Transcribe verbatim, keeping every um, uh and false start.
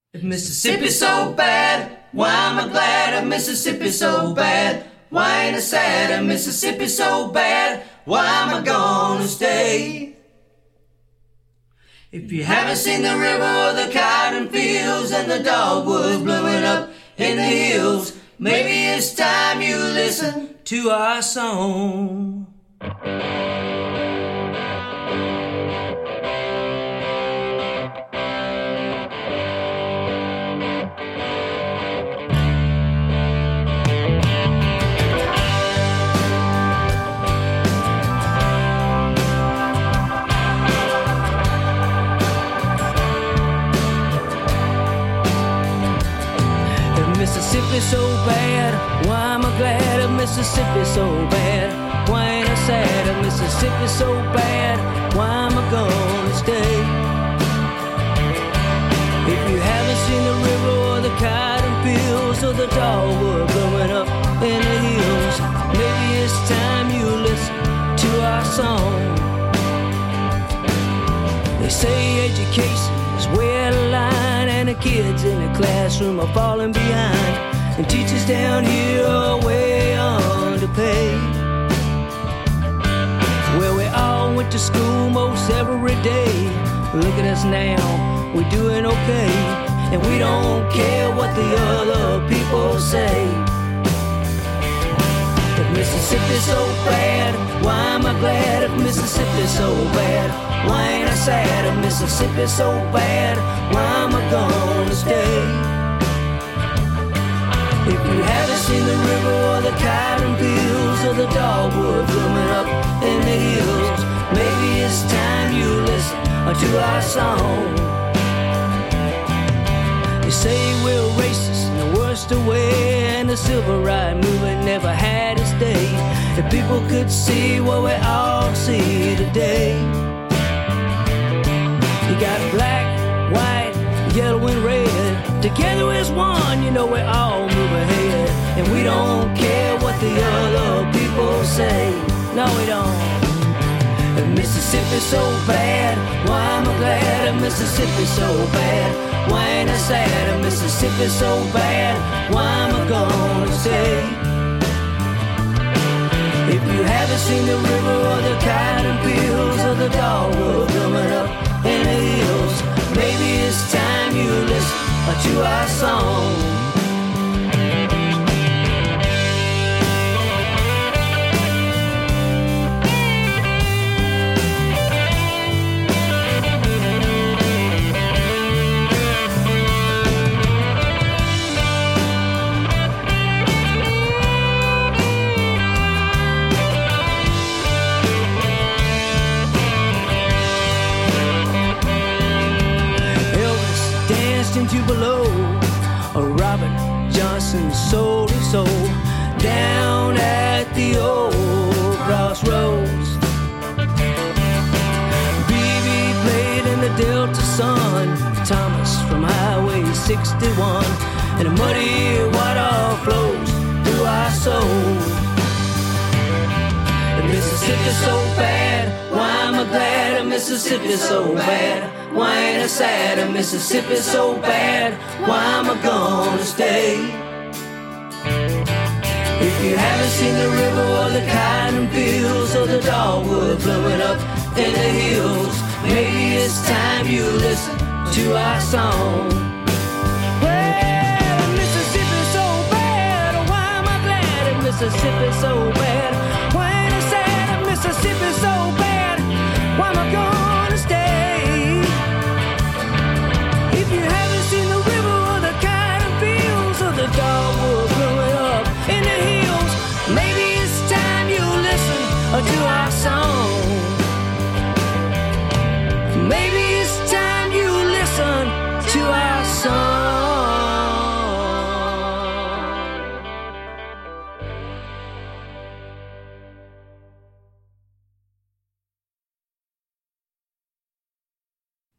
If Mississippi's so bad, why am I glad if Mississippi's so bad? Why ain't I sad if Mississippi's so bad? Why am I gonna stay? If you haven't seen the river or the cotton fields and the dogwood blowing up in the hills, maybe it's time you listen to our song. Mississippi so bad, why am I glad if Mississippi so bad? Why ain't I sad if Mississippi so bad? Why am I gonna stay? If you haven't seen the river or the cotton fields or the dogwood blowing up in the hills, maybe it's time you listen to our song. They say education is way out of line, and the kids in the classroom are falling behind, and teachers down here are way underpaid. Well, we all went to school most every day. Look at us now, we're doing okay, and we don't care what the other people say. If Mississippi's so bad, why am I glad if Mississippi's so bad? Why ain't I sad if Mississippi's so bad? Why am I gonna stay? If you haven't seen the river or the cotton fields or the dogwood blooming up in the hills, maybe it's time you listen to our song. They say we're racist in the worst of way, and the civil rights movement never had its day. If people could see what we all see today. You got black, white, yellow and red, together as one, you know we all move ahead, and we don't care what the other people say. No, we don't. If Mississippi's so bad, why am I glad if Mississippi's so bad? Why ain't I sad if Mississippi's so bad? Why am I gonna stay? If you haven't seen the river or the cotton fields or the dogwood blooming up in the hills, maybe it's time you listen to our song. Into below, a Robert Johnson sold his soul down at the old crossroads. B B played in the Delta Sun, Thomas from Highway sixty-one, and a muddy water flows through our soul. If Mississippi's so bad, why am I glad if Mississippi's so bad? Why ain't I sad if Mississippi's so bad? Why am I gonna stay? If you haven't seen the river or the cotton fields or the dogwood blowing up in the hills, maybe it's time you listen to our song. Well, Mississippi's so bad, why am I glad if Mississippi's so bad?